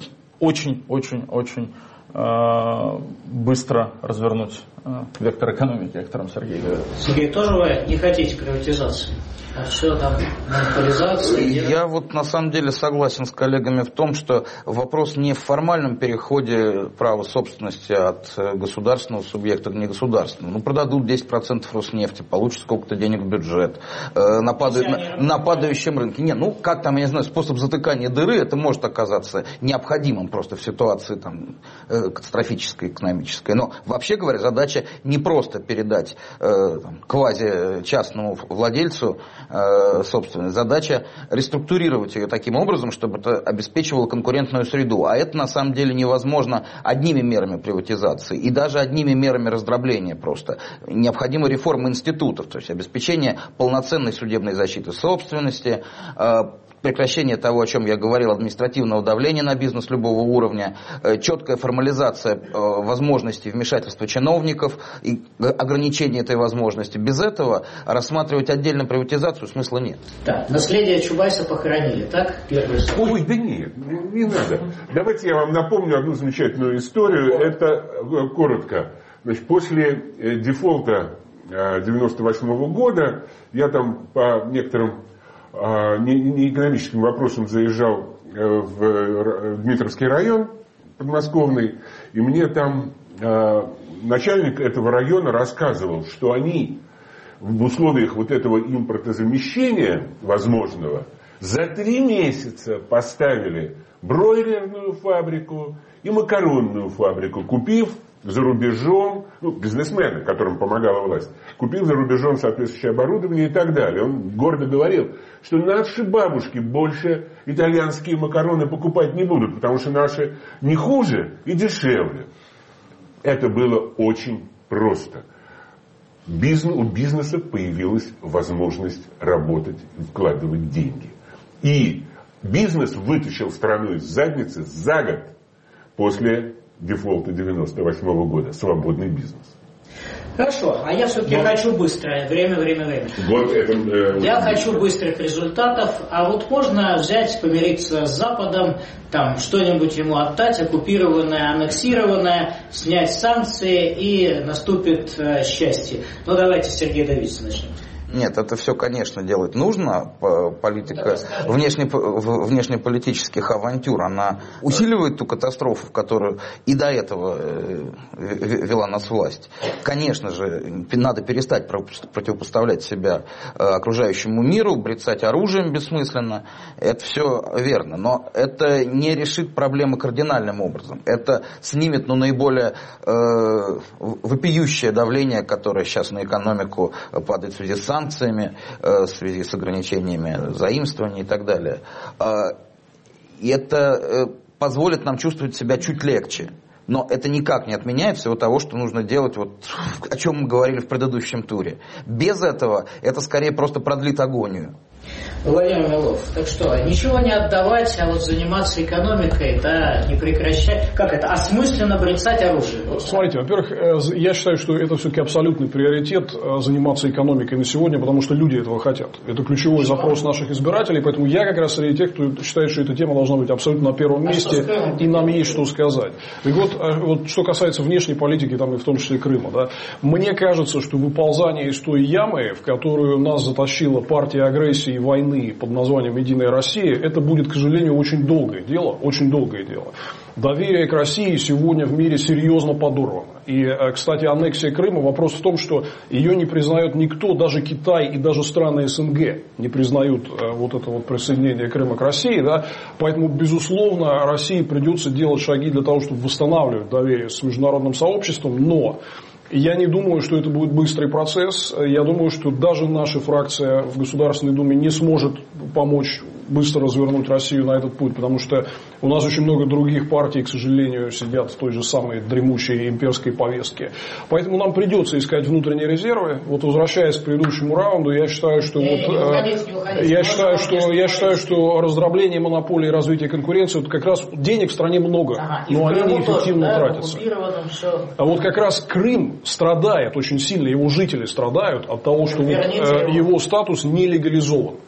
очень-очень-очень э, быстро развернуть э, вектор экономики, о котором Сергей говорил. Сергей, тоже вы не хотите приватизации? А все там, монополизация? Я вот на самом деле согласен с коллегами в том, что вопрос не в формальном переходе права собственности от государственного субъекта к негосударственному. Ну, продадут десять процентов Роснефти, получат сколько-то денег в бюджет, э, на, падаю, на, на падающем рынке. Не, ну, как там, я не знаю, способ затыкания дыры, это может оказаться необходимым просто в ситуации там, э, катастрофической, экономической. Но, вообще говоря, задача не просто передать э, там, квази-частному владельцу собственность. Задача реструктурировать ее таким образом, чтобы это обеспечивало конкурентную среду. А это на самом деле невозможно одними мерами приватизации и даже одними мерами раздробления просто. Необходима реформа институтов, то есть обеспечение полноценной судебной защиты собственности, прекращение того, о чем я говорил, административного давления на бизнес любого уровня, четкая формализация возможностей вмешательства чиновников и ограничение этой возможности. Без этого рассматривать отдельно приватизацию смысла нет. Так, наследие Чубайса похоронили, так? Первый Ой, да нет, не надо. Давайте я вам напомню одну замечательную историю. Это коротко. Значит, после дефолта девяносто восьмого года я там по некоторым не, не экономическим вопросам заезжал в Дмитровский район подмосковный, и мне там начальник этого района рассказывал, что они в условиях вот этого импортозамещения возможного за три месяца поставили бройлерную фабрику и макаронную фабрику, купив за рубежом, ну, бизнесмены, которым помогала власть, купил за рубежом соответствующее оборудование и так далее. Он гордо говорил, что наши бабушки больше итальянские макароны покупать не будут, потому что наши не хуже и дешевле. Это было очень просто. Бизнес, у бизнеса появилась возможность работать, вкладывать деньги. И бизнес вытащил страну из задницы за год после дефолта девяносто восьмого года. Свободный бизнес. Хорошо, а я все-таки Но... хочу быстро. Время, время, время. Вот это, э, я вот... хочу быстрых результатов. А вот можно взять, помириться с Западом, там что-нибудь ему отдать, оккупированное, аннексированное, снять санкции, и наступит э, счастье. Ну, давайте с Сергея Давидовича начнем. Нет, это все, конечно, делать нужно. Политика внешне, внешнеполитических авантюр, она усиливает ту катастрофу, в которую и до этого вела нас власть. Конечно же, надо перестать противопоставлять себя окружающему миру, брецать оружием бессмысленно. Это все верно. Но это не решит проблемы кардинальным образом. Это снимет, ну, наиболее э, вопиющее давление, которое сейчас на экономику падает в связи с санкциями, в связи с ограничениями заимствований и так далее. И это позволит нам чувствовать себя чуть легче. Но это никак не отменяет всего того, что нужно делать, вот, о чем мы говорили в предыдущем туре. Без этого это скорее просто продлит агонию. Владимир Милов, так что, ничего не отдавать, а вот заниматься экономикой, да, не прекращать, как это, осмысленно брецать оружие? Смотрите, во-первых, я считаю, что это все-таки абсолютный приоритет заниматься экономикой на сегодня, потому что люди этого хотят. Это ключевой запрос наших избирателей, поэтому я как раз среди тех, кто считает, что эта тема должна быть абсолютно на первом месте, а и нам есть что сказать. И вот, вот что касается внешней политики, там, и в том числе Крыма, да, мне кажется, что выползание из той ямы, в которую нас затащила партия агрессии и войны под названием «Единая Россия», это будет, к сожалению, очень долгое дело, очень долгое дело. Доверие к России сегодня в мире серьезно подорвано. И, кстати, аннексия Крыма, вопрос в том, что ее не признает никто, даже Китай и даже страны СНГ не признают вот это вот присоединение Крыма к России. Да? Поэтому, безусловно, России придется делать шаги для того, чтобы восстанавливать доверие с международным сообществом, но я не думаю, что это будет быстрый процесс. Я думаю, что даже наша фракция в Государственной Думе не сможет помочь быстро развернуть Россию на этот путь, потому что у нас очень много других партий, к сожалению, сидят в той же самой дремучей имперской повестке. Поэтому нам придется искать внутренние резервы. Вот, возвращаясь к предыдущему раунду, я считаю, что вот, уходить, я считаю, что я считаю, что раздробление монополии и развитие конкуренции, вот как раз денег в стране много, ага, но они неэффективно да, тратятся. А вот как раз Крым страдает очень сильно, его жители страдают от того, что вот, его статус не легализован.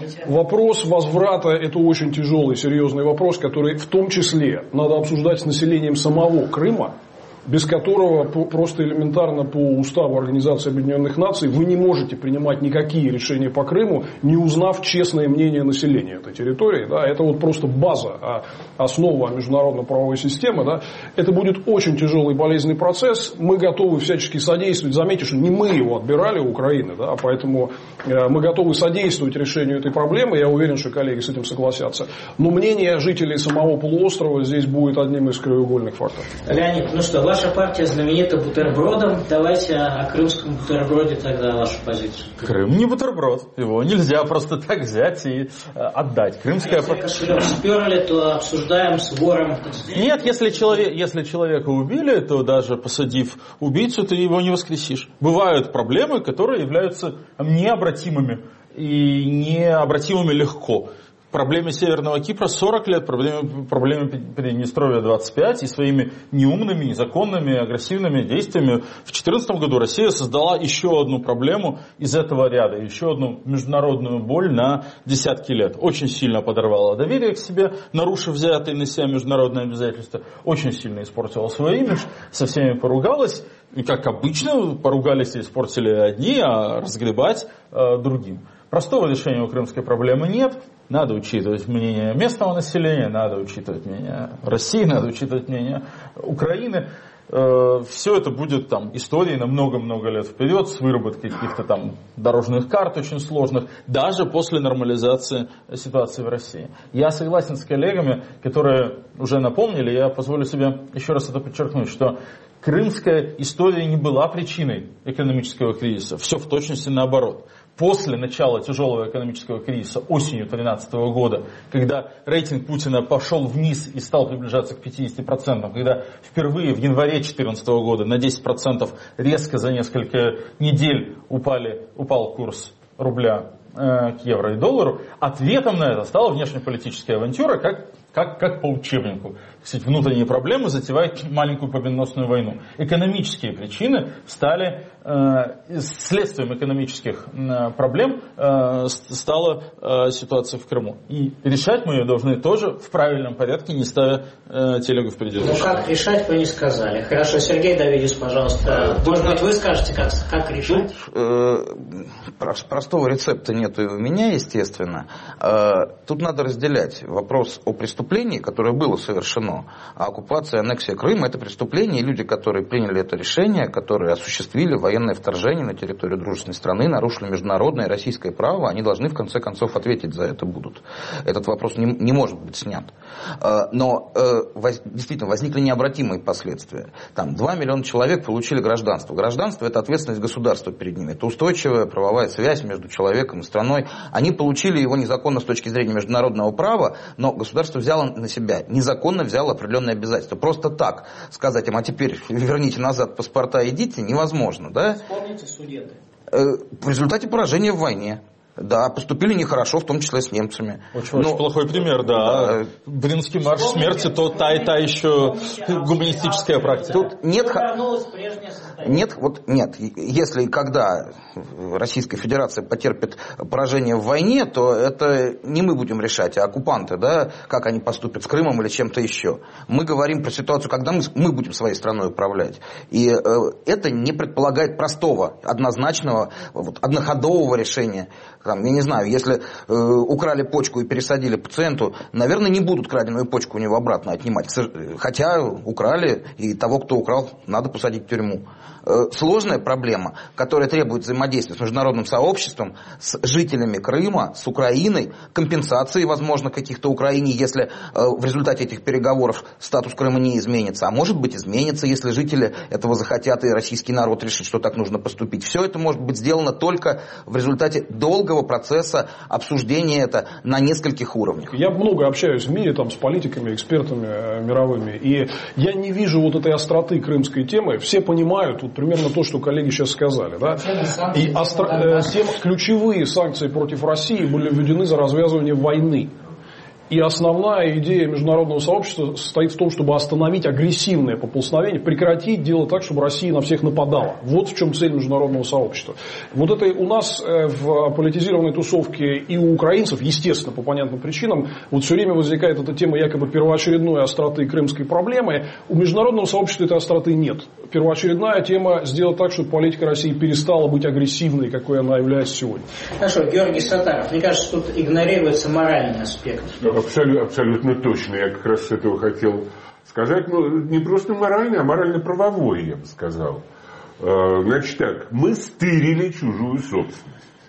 вопрос возврата – это очень тяжелый, серьезный вопрос, который в том числе надо обсуждать с населением самого Крыма, без которого просто элементарно по уставу Организации Объединенных Наций вы не можете принимать никакие решения по Крыму, не узнав честное мнение населения этой территории. Да, это вот просто база, основа международно-правовой системы. Да. Это будет очень тяжелый и болезненный процесс. Мы готовы всячески содействовать. Заметьте, что не мы его отбирали у Украины, да, поэтому мы готовы содействовать решению этой проблемы. Я уверен, что коллеги с этим согласятся. Но мнение жителей самого полуострова здесь будет одним из краеугольных факторов. Леонид, ну что, ваша партия знаменита бутербродом. Давайте о крымском бутерброде тогда вашу позицию. Крым не бутерброд. Его нельзя просто так взять и э, отдать. Крымская... Если кошелек сперли, то обсуждаем с вором. Нет, если, человек, если человека убили, то даже посадив убийцу, ты его не воскресишь. Бывают проблемы, которые являются необратимыми и необратимыми легко. Проблеме Северного Кипра сорок лет, проблеме, проблеме Приднестровья двадцать пять, и своими неумными, незаконными, агрессивными действиями в две тысячи четырнадцатом году Россия создала еще одну проблему из этого ряда, еще одну международную боль на десятки лет. Очень сильно подорвала доверие к себе, нарушив взятые на себя международные обязательства, очень сильно испортила свой имидж, со всеми поругалась, и как обычно поругались и испортили одни, а разгребать э, другим. Простого решения у крымской проблемы нет. Надо учитывать мнение местного населения, надо учитывать мнение России, надо учитывать мнение Украины. Все это будет там историей на много-много лет вперед, с выработкой каких-то там дорожных карт очень сложных, даже после нормализации ситуации в России. Я согласен с коллегами, которые уже напомнили, я позволю себе еще раз это подчеркнуть, что крымская история не была причиной экономического кризиса, все в точности наоборот. После начала тяжелого экономического кризиса осенью две тысячи тринадцатого года, когда рейтинг Путина пошел вниз и стал приближаться к пятидесяти процентам, когда впервые в январе две тысячи четырнадцатого года на десять процентов резко за несколько недель упали, упал курс рубля э, к евро и доллару, ответом на это стала внешнеполитическая авантюра, как, как, как по учебнику. Кстати, внутренние проблемы затевают маленькую победоносную войну. Экономические причины стали, э, следствием экономических э, проблем э, стала э, ситуация в Крыму. И решать мы ее должны тоже в правильном порядке, не ставя э, телегу в предел. Ну как решать, вы не сказали. Хорошо, Сергей Давидович, пожалуйста, э, может быть, вы скажете, как, как решать? Тут э, простого рецепта нет и у меня, естественно. Э, тут надо разделять вопрос о преступлении, которое было совершено. А оккупация и аннексия Крыма – это преступление, и люди, которые приняли это решение, которые осуществили военное вторжение на территорию дружественной страны, нарушили международное и российское право, они должны в конце концов ответить за это будут. Этот вопрос не, не может быть снят. Но действительно возникли необратимые последствия. Там два миллиона человек получили гражданство. Гражданство – это ответственность государства перед ними. Это устойчивая правовая связь между человеком и страной. Они получили его незаконно с точки зрения международного права, но государство взяло на себя, незаконно взяло определенные обязательства. Просто так сказать им, а теперь верните назад паспорта, идите, невозможно. Да? Вспомните Судеты. В результате поражения в войне. Да, поступили нехорошо, в том числе с немцами. Очень, Но, очень плохой пример, да. да. Бринский марш смерти, то та и та еще гуманистическая практика. Тут нет, нет, вот нет. Если и когда Российская Федерация потерпит поражение в войне, то это не мы будем решать, а оккупанты, да, как они поступят с Крымом или чем-то еще. Мы говорим про ситуацию, когда мы, мы будем своей страной управлять. И э, это не предполагает простого, однозначного, вот, одноходового решения. Там, я не знаю, если э, украли почку и пересадили пациенту, наверное, не будут краденую почку у него обратно отнимать. Хотя украли, и того, кто украл, надо посадить в тюрьму. Э, сложная проблема, которая требует взаимодействия с международным сообществом, с жителями Крыма, с Украиной, компенсации, возможно, каких-то Украине, если э, в результате этих переговоров статус Крыма не изменится. А может быть, изменится, если жители этого захотят, и российский народ решит, что так нужно поступить. Все это может быть сделано только в результате долгого процесса обсуждения это на нескольких уровнях. Я много общаюсь в мире там, с политиками, экспертами э, мировыми, и я не вижу вот этой остроты крымской темы. Все понимают вот, примерно то, что коллеги сейчас сказали. Да? И остро... э, тем, ключевые санкции против России были введены за развязывание войны. И основная идея международного сообщества состоит в том, чтобы остановить агрессивное поползновение, прекратить делать так, чтобы Россия на всех нападала. Вот в чем цель международного сообщества. Вот это у нас в политизированной тусовке и у украинцев, естественно, по понятным причинам, вот все время возникает эта тема якобы первоочередной остроты крымской проблемы. У международного сообщества этой остроты нет. Первоочередная тема сделать так, чтобы политика России перестала быть агрессивной, какой она является сегодня. Хорошо, Георгий Саттаров, мне кажется, тут игнорируется моральный аспект. Абсолютно, абсолютно точно. Я как раз с этого хотел сказать. Ну, не просто моральный, а морально-правовой, я бы сказал. Значит так, мы стырили чужую собственность.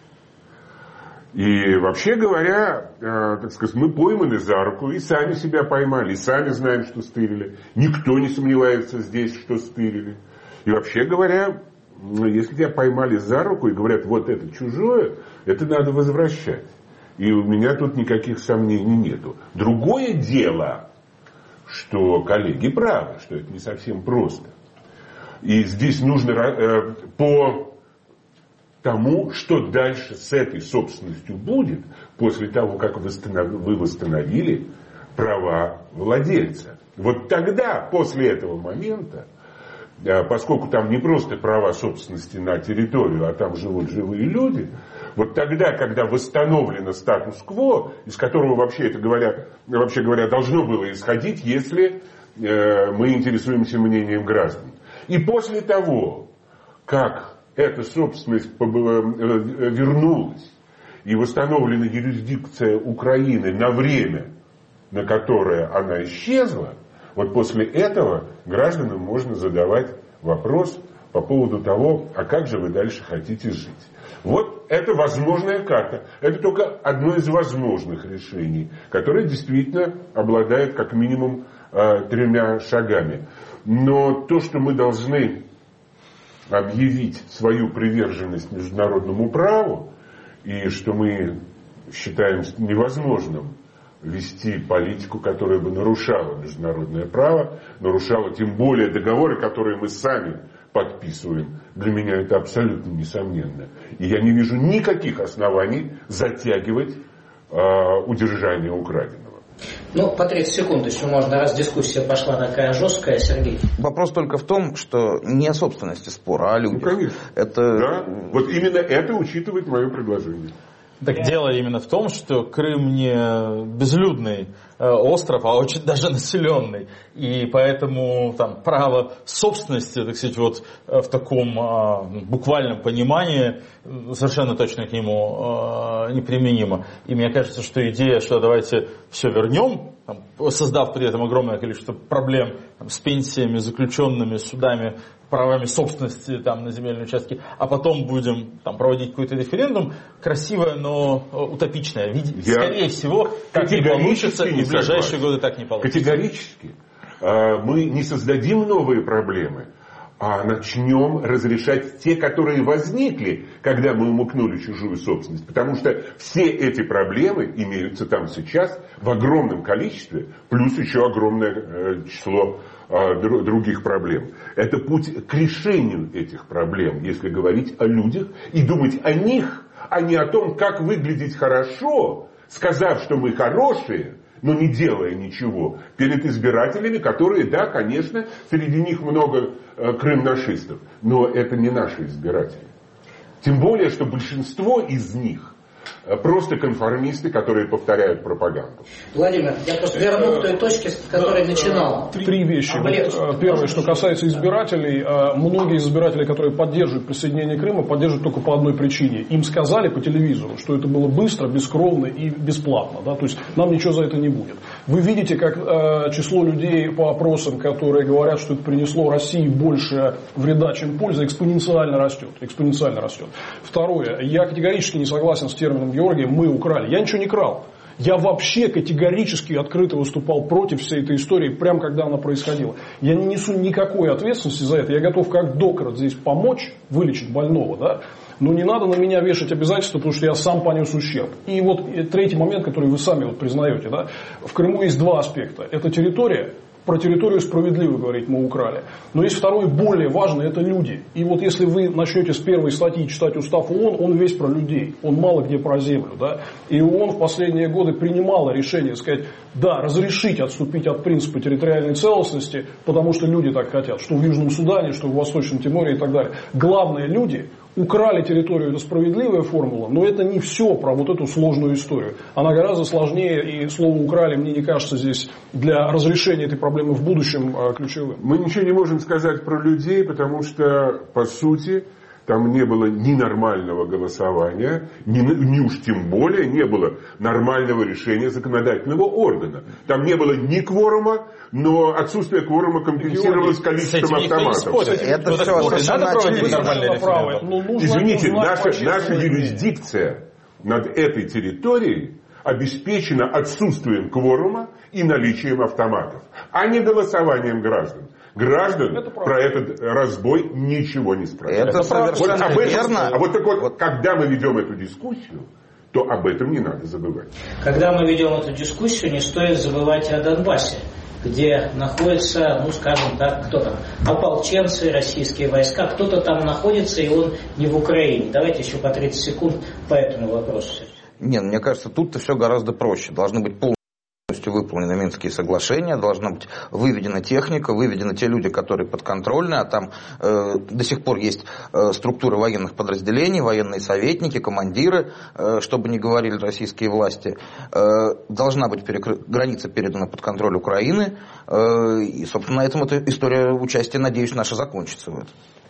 И вообще говоря, так сказать, мы пойманы за руку и сами себя поймали, и сами знаем, что стырили. Никто не сомневается здесь, что стырили. И вообще говоря, если тебя поймали за руку и говорят, вот это чужое, это надо возвращать. И у меня тут никаких сомнений нету. Другое дело, что коллеги правы, что это не совсем просто. И здесь нужно э, по тому, что дальше с этой собственностью будет, после того, как вы восстановили права владельца. Вот тогда, после этого момента, поскольку там не просто права собственности на территорию, а там живут живые люди, вот тогда, когда восстановлено статус-кво, из которого вообще, это говоря, вообще говоря должно было исходить, если э, мы интересуемся мнением граждан. И после того, как эта собственность вернулась и восстановлена юрисдикция Украины на время, на которое она исчезла, вот после этого гражданам можно задавать вопрос по поводу того, а как же вы дальше хотите жить. Вот это возможная карта. Это только одно из возможных решений, которое действительно обладает как минимум тремя шагами. Но то, что мы должны объявить свою приверженность международному праву, и что мы считаем невозможным вести политику, которая бы нарушала международное право, нарушала тем более договоры, которые мы сами подписываем. Для меня это абсолютно несомненно. И я не вижу никаких оснований затягивать э, удержание украденного. Ну, по тридцать секунд еще можно, раз дискуссия пошла такая жесткая, Сергей. Вопрос только в том, что не о собственности спора, а о людях. Ну, конечно. Это... Да, вот именно это учитывает мое предложение. Так дело именно в том, что Крым не безлюдный э, остров, а очень даже населенный. И поэтому там право собственности, так сказать, вот э, в таком э, буквальном понимании совершенно точно к нему э, неприменимо. И мне кажется, что идея, что давайте все вернем, там, создав при этом огромное количество проблем там, с пенсиями, заключенными, судами, правами собственности там, на земельные участки, а потом будем там, проводить какой-то референдум, красивое, но утопичное. Я Скорее всего, так не получится, и в ближайшие согласен. годы так не получится. Категорически. Мы не создадим новые проблемы, а начнем разрешать те, которые возникли, когда мы умыкнули чужую собственность. Потому что все эти проблемы имеются там сейчас в огромном количестве, плюс еще огромное число других проблем. Это путь к решению этих проблем, если говорить о людях и думать о них, а не о том, как выглядеть хорошо, сказав, что мы хорошие, но не делая ничего перед избирателями, которые, да, конечно, среди них много э, крымнашистов, но это не наши избиратели. Тем более, что большинство из них просто конформисты, которые повторяют пропаганду. Владимир, я просто верну к той точке, с которой да, начинал. Три, три вещи. Вот, первое, что касается избирателей. Многие избиратели, которые поддерживают присоединение Крыма, поддерживают только по одной причине. Им сказали по телевизору, что это было быстро, бескровно и бесплатно. Да? То есть нам ничего за это не будет. Вы видите, как э, число людей по опросам, которые говорят, что это принесло России больше вреда, чем пользы, экспоненциально растет. Экспоненциально растет. Второе. Я категорически не согласен с термином Георгия «мы украли». Я ничего не крал. Я вообще категорически открыто выступал против всей этой истории, прямо когда она происходила. Я не несу никакой ответственности за это. Я готов как доктор здесь помочь вылечить больного, да? Но не надо на меня вешать обязательства, потому что я сам понес ущерб. И вот третий момент, который вы сами вот признаете. Да? В Крыму есть два аспекта. Это территория Про территорию справедливо говорить мы украли. Но есть второй, более важный, это люди. И вот если вы начнете с первой статьи читать устав ООН, он весь про людей. Он мало где про землю. Да? И ООН в последние годы принимала решение сказать, да, разрешить отступить от принципа территориальной целостности, потому что люди так хотят. Что в Южном Судане, что в Восточном Тиморе и так далее. Главное, люди украли территорию, это справедливая формула, но это не все про вот эту сложную историю. Она гораздо сложнее, и слово «украли» мне не кажется здесь для разрешения этой проблемы в будущем ключевым. Мы ничего не можем сказать про людей, потому что, по сути, там не было ни нормального голосования, ни, ни уж тем более не было нормального решения законодательного органа. Там не было ни кворума, но отсутствие кворума компенсировалось количеством автоматов. Это ну, все надо проводить нормальный референдум. Извините, наша, наша юрисдикция над этой территорией обеспечена отсутствием кворума и наличием автоматов, а не голосованием граждан. Граждан это про этот разбой ничего не спрашивают. Это совершенно вот об этом, верно. А вот так вот, вот, когда мы ведем эту дискуссию, то об этом не надо забывать. Когда мы ведем эту дискуссию, не стоит забывать о Донбассе, где находятся, ну скажем так, кто там, ополченцы, российские войска, кто-то там находится, и он не в Украине. Давайте еще по тридцать секунд по этому вопросу. Нет, мне кажется, тут-то все гораздо проще. Должны быть полностью выполнены Минские соглашения, должна быть выведена техника, выведены те люди, которые подконтрольны, а там э, до сих пор есть э, структуры военных подразделений, военные советники, командиры, э, чтобы не говорили российские власти. Э, должна быть перекры... граница передана под контроль Украины, э, и, собственно, на этом эта история участия, надеюсь, наша закончится. Вот.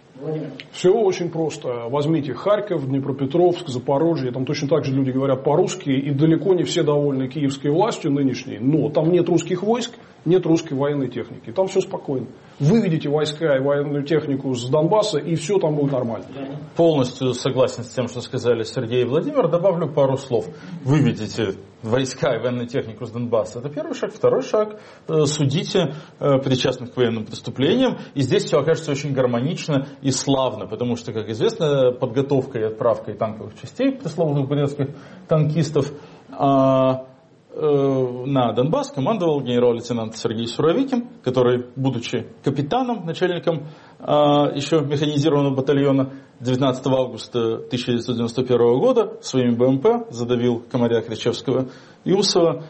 Все очень просто. Возьмите Харьков, Днепропетровск, Запорожье. Там точно так же люди говорят по-русски. И далеко не все довольны киевской властью нынешней. Но там нет русских войск, нет русской военной техники. Там все спокойно. Выведите войска и военную технику с Донбасса, и все там будет нормально. Полностью согласен с тем, что сказали Сергей и Владимир. Добавлю пару слов. Выведите войска и военную технику с Донбасса. Это первый шаг. Второй шаг. Судите причастных к военным преступлениям. И здесь все окажется очень гармонично и славно. Потому что, как известно, подготовкой и отправкой танковых частей пресловутых бурятских танкистов на Донбасс командовал генерал-лейтенант Сергей Суровикин, который, будучи капитаном, начальником а, еще механизированного батальона, девятнадцатого августа тысяча девятьсот девяносто первого года своими БМП задавил комаря Кричевского и Усова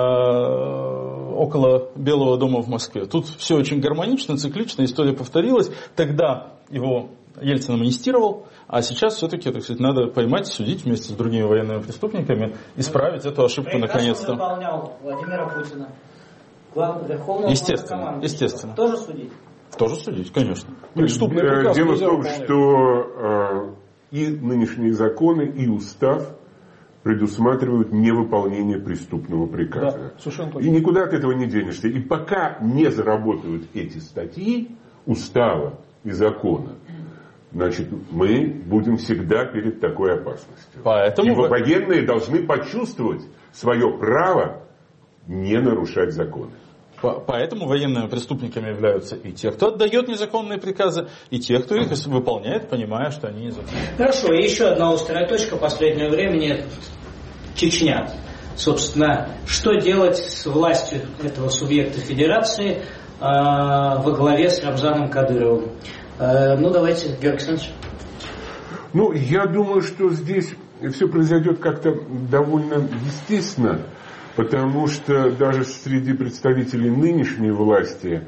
а, около Белого дома в Москве. Тут все очень гармонично, циклично, история повторилась. Тогда его Ельцин амнистировал, а сейчас все-таки, так сказать, надо поймать, судить вместе с другими военными преступниками, исправить эту ошибку Приказ наконец-то. Он выполнял Владимира Путина, главного верховного Естественно, естественно. Тоже судить? Тоже судить, конечно. Преступный приказ Дело в нельзя том, выполнять. что э, и нынешние законы, и устав предусматривают невыполнение преступного приказа. Да, совершенно точно. И никуда от этого не денешься. И пока не заработают эти статьи устава и закона, значит, мы будем всегда перед такой опасностью. Поэтому И вы... военные должны почувствовать свое право не нарушать законы. Поэтому военными преступниками являются и те, кто отдает незаконные приказы, и те, кто их выполняет, понимая, что они незаконны. Хорошо, и еще одна острая точка последнего времени – Чечня. Собственно, что делать с властью этого субъекта федерации э, во главе с Рамзаном Кадыровым? Э, ну, давайте, Георгий Александрович. Ну, я думаю, что здесь все произойдет как-то довольно естественно, потому что даже среди представителей нынешней власти,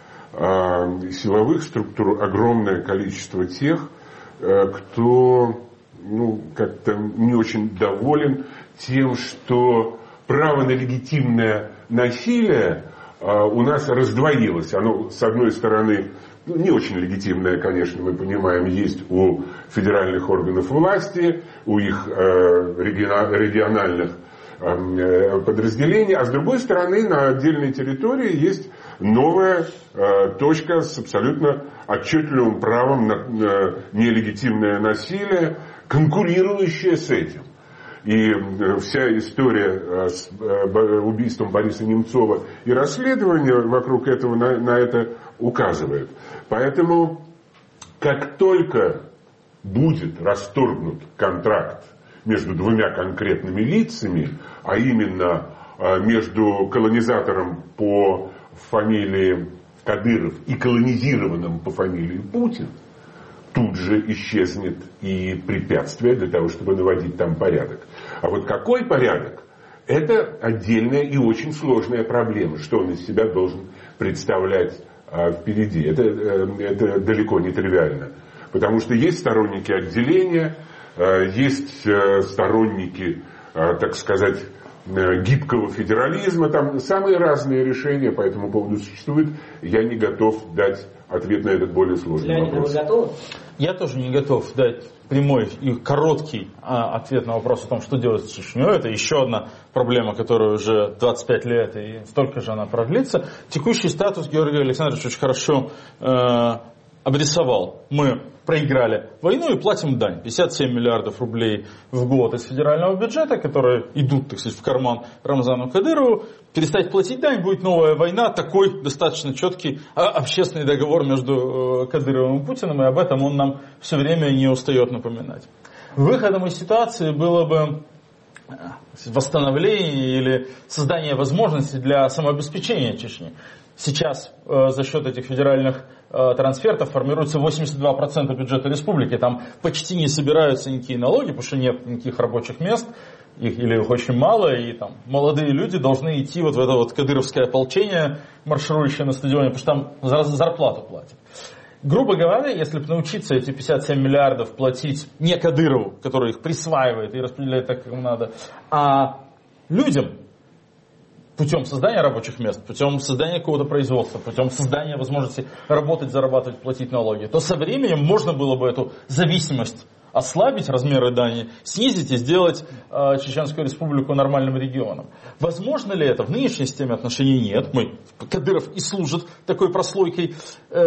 э, силовых структур, огромное количество тех, э, кто ну, как-то не очень доволен тем, что право на легитимное насилие э, у нас раздвоилось. Оно, с одной стороны, ну, не очень легитимное, конечно, мы понимаем, есть у федеральных органов власти, у их э, региональных э, подразделений, а с другой стороны, на отдельной территории есть новая э, точка с абсолютно отчетливым правом на э, нелегитимное насилие, конкурирующая с этим. И вся история с убийством Бориса Немцова и расследование вокруг этого на, на это указывает. Поэтому, как только будет расторгнут контракт между двумя конкретными лицами, а именно между колонизатором по в фамилии Кадыров и колонизированном по фамилии Путин, тут же исчезнет и препятствие для того, чтобы наводить там порядок. А вот какой порядок? Это отдельная и очень сложная проблема, что он из себя должен представлять а, впереди. Это, это далеко не тривиально. Потому что есть сторонники отделения, а, есть а, сторонники, а, так сказать, гибкого федерализма. Там самые разные решения по этому поводу существуют. Я не готов дать ответ на этот более сложный Леонид, вопрос. вы готовы? Я тоже не готов дать прямой и короткий а, ответ на вопрос о том, что делать с Чечней. Это еще одна проблема, которая уже двадцать пять лет, и столько же она продлится. Текущий статус Георгий Александрович очень хорошо э, обрисовал. Мы проиграли войну и платим дань. пятьдесят семь миллиардов рублей в год из федерального бюджета, которые идут, так сказать, в карман Рамзану Кадырову. Перестать платить дань, будет новая война. Такой достаточно четкий общественный договор между Кадыровым и Путиным, и об этом он нам все время не устает напоминать. Выходом из ситуации было бы восстановление или создание возможностей для самообеспечения Чечни. Сейчас э, за счет этих федеральных э, трансфертов формируется восемьдесят два процента бюджета республики. Там почти не собираются никакие налоги, потому что нет никаких рабочих мест, их, или их очень мало, и там молодые люди должны идти вот в это вот кадыровское ополчение, марширующее на стадионе, потому что там зарплату платят. Грубо говоря, если бы научиться эти пятьдесят семь миллиардов платить не Кадырову, который их присваивает и распределяет так, как ему надо, а людям, путем создания рабочих мест, путем создания какого-то производства, путем создания возможности работать, зарабатывать, платить налоги, то со временем можно было бы эту зависимость ослабить, размеры дани, снизить и сделать э, Чеченскую республику нормальным регионом. Возможно ли это? В нынешней системе отношений нет. Мы, Кадыров и служит такой прослойкой,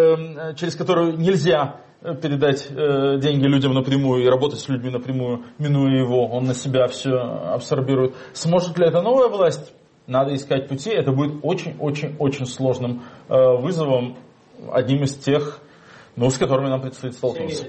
э, через которую нельзя передать э, деньги людям напрямую и работать с людьми напрямую, минуя его, он на себя все абсорбирует. Сможет ли это новая власть? Надо искать пути. Это будет очень-очень-очень сложным э, вызовом, одним из тех, ну, с которыми нам предстоит столкнуться.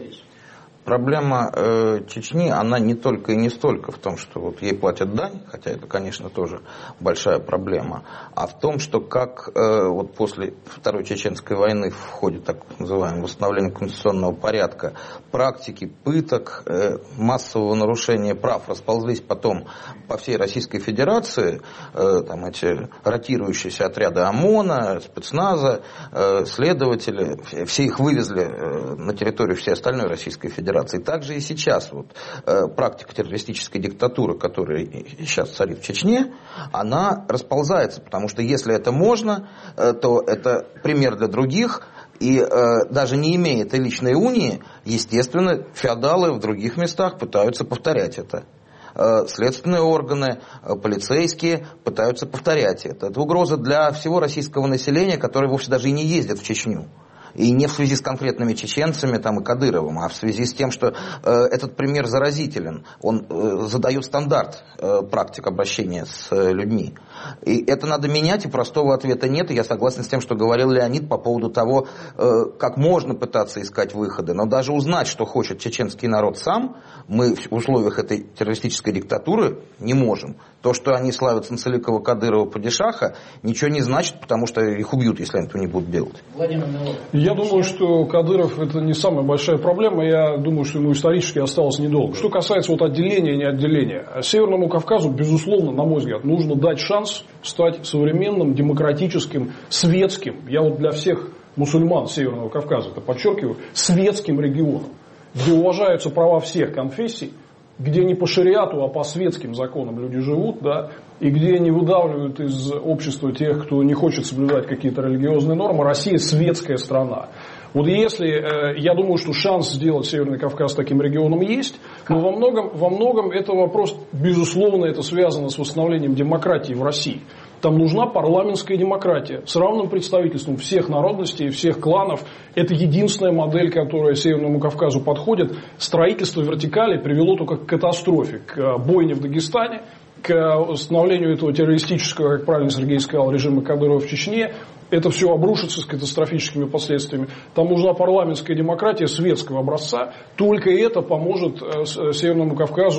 Проблема э, Чечни, она не только и не столько в том, что вот ей платят дань, хотя это, конечно, тоже большая проблема, а в том, что как э, вот после Второй Чеченской войны в ходе так называемого восстановления конституционного порядка практики пыток, э, массового нарушения прав расползлись потом по всей Российской Федерации, э, там эти ротирующиеся отряды ОМОНа, спецназа, э, следователи, все их вывезли э, на территорию всей остальной Российской Федерации. Также и сейчас вот, э, практика террористической диктатуры, которая сейчас царит в Чечне, она расползается, потому что если это можно, э, то это пример для других, и э, даже не имея этой личной унии, естественно, феодалы в других местах пытаются повторять это. Э, следственные органы, э, полицейские пытаются повторять это. Это угроза для всего российского населения, которое вовсе даже и не ездит в Чечню. И не в связи с конкретными чеченцами там, и Кадыровым, а в связи с тем, что э, этот пример заразителен. Он э, задает стандарт э, практик обращения с э, людьми. И это надо менять, и простого ответа нет. И я согласен с тем, что говорил Леонид по поводу того, э, как можно пытаться искать выходы. Но даже узнать, что хочет чеченский народ сам, мы в условиях этой террористической диктатуры не можем. То, что они славят Санцеликова, Кадырова, Падишаха, ничего не значит, потому что их убьют, если они этого не будут делать. Владимир Милов. Я думаю, что Кадыров это не самая большая проблема. Я думаю, что ему исторически осталось недолго. Что касается вот отделения и не отделения. Северному Кавказу, безусловно, на мой взгляд, нужно дать шанс стать современным, демократическим, светским. Я вот для всех мусульман Северного Кавказа это подчеркиваю, светским регионом, где уважаются права всех конфессий, где не по шариату, а по светским законам люди живут, да, и где не выдавливают из общества тех, кто не хочет соблюдать какие-то религиозные нормы. Россия светская страна. Вот если, я думаю, что шанс сделать Северный Кавказ таким регионом есть, но во многом, во многом это вопрос, безусловно, это связано с восстановлением демократии в России. Там нужна парламентская демократия с равным представительством всех народностей, всех кланов. Это единственная модель, которая Северному Кавказу подходит. Строительство вертикали привело только к катастрофе, к бойне в Дагестане, к восстановлению этого террористического, как правильно Сергей сказал, режима Кадырова в Чечне. Это все обрушится с катастрофическими последствиями. Там нужна парламентская демократия светского образца. Только это поможет Северному Кавказу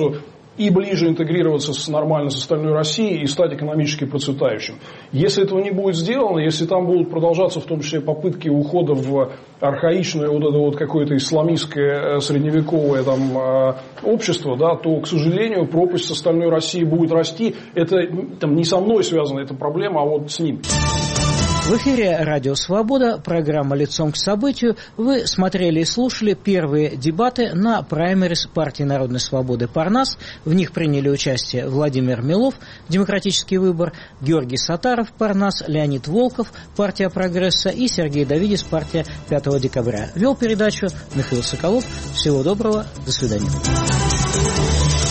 и ближе интегрироваться с, нормально с остальной Россией и стать экономически процветающим. Если этого не будет сделано, если там будут продолжаться в том числе попытки ухода в архаичное вот это вот какое-то исламистское средневековое там, общество, да, то, к сожалению, пропасть с остальной Россией будет расти. Это там, не со мной связана эта проблема, а вот с ним. В эфире «Радио Свобода», программа «Лицом к событию». Вы смотрели и слушали первые дебаты на праймерис партии Народной Свободы «Парнас». В них приняли участие Владимир Милов, «Демократический выбор», Георгий Сатаров, «Парнас», Леонид Волков, партия «Прогресса» и Сергей Давидис, партия пятого декабря. Вел передачу Михаил Соколов. Всего доброго. До свидания.